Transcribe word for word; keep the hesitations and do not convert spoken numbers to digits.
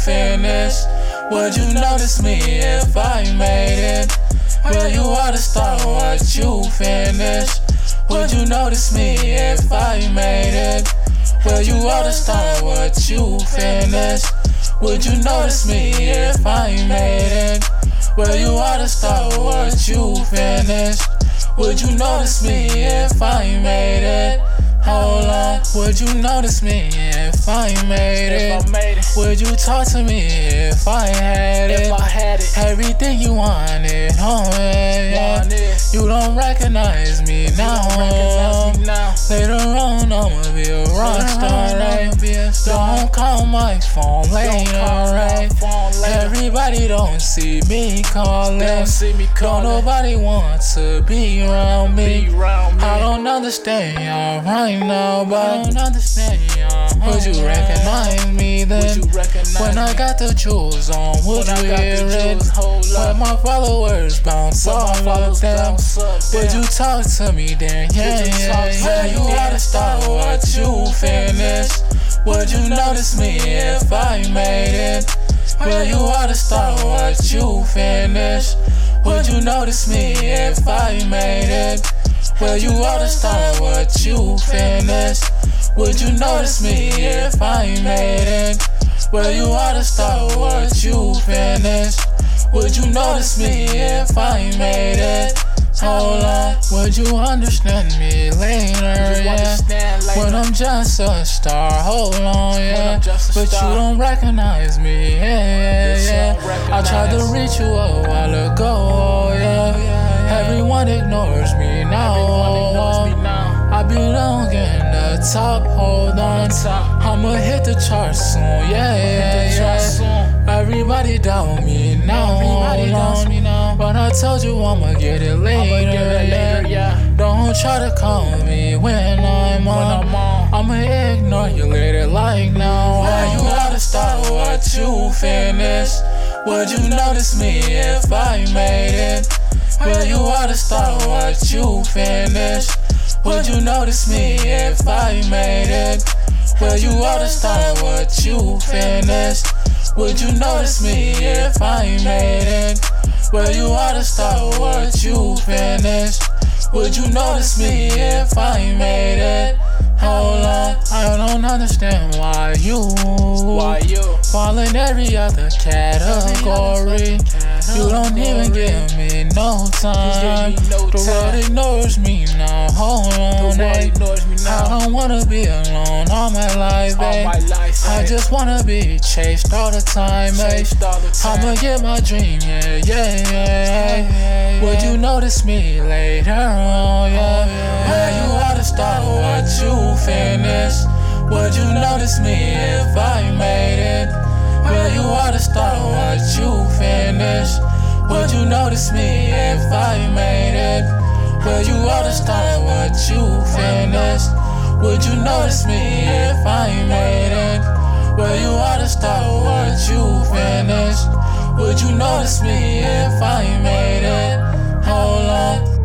finished? Would you notice me if I made it? Will you ought to start what you finished? Would you notice me if I made it? Will you ought to start what you finished? Would you notice me if I made it? Will you ought to start what you finished? Would you notice me if I made it? Hold on, would you notice me if I made it? If I made it. Would you talk to me if I had it? If I had it. Everything you wanted, oh yeah, yeah. You don't recognize me now. You don't recognize me now. Later on, I'ma be a rock star, right? Don't call my phone later, right? Everybody don't see me calling. Don't see me calling. Don't nobody want to be around me. Be around me. I don't understand y'all right now, but I don't understand y'all. Would you recognize me then? Would you recognize when me? I got the jewels on, would When you I got hear the it? jewels, hold When up. my followers bounce When my all followers of them, bounce up, would damn. you talk to me then? Yeah, Would you yeah, talk to yeah. me You then? gotta start what you finished. Would you notice me if I made it? Will you ought to start what you finished? Would you notice me if I made it? Will you ought to start what you finished? Would you notice me if I made it? Will you ought to start what you finished? Would you notice me if I made it? Hold on, would you understand me later, yeah? When I'm just a star, hold on, yeah. But you don't recognize me, yeah, yeah, yeah. I tried to reach you a while ago, yeah. Everyone ignores me now. I belong in the top, hold on. I'ma hit the charts soon, yeah, yeah, yeah. Everybody doubt me now, hold on. But I told you I'ma get it later, yeah. Don't try to call me when I'm on. I'ma ignore you later like now. Why you ought to start what you finished? Would you notice me if I made it? Will you ought to start what you finished? Would you notice me if I made it? Will you ought to start what you finished? Would you notice me if I made it? Will you ought to start what you finished? Would you notice me if I made it? Hold on, I don't understand why you Why you fall in every other category. You don't even give me no time. The world ignores me now. Hold on, eh? I don't wanna be alone all my life, eh? I just wanna be chased all the time, eh? I'ma get my dream, yeah, yeah, yeah. Would you notice me later on, yeah? Where you ought to start what you finished? Would you notice me if I made it? Will you ought to start what you finished? Would you notice me if I made it? Will you ought to start what you finished? Would you notice me if I made it? Will you ought to start what you finished? Would you notice me if I made it? Hold on.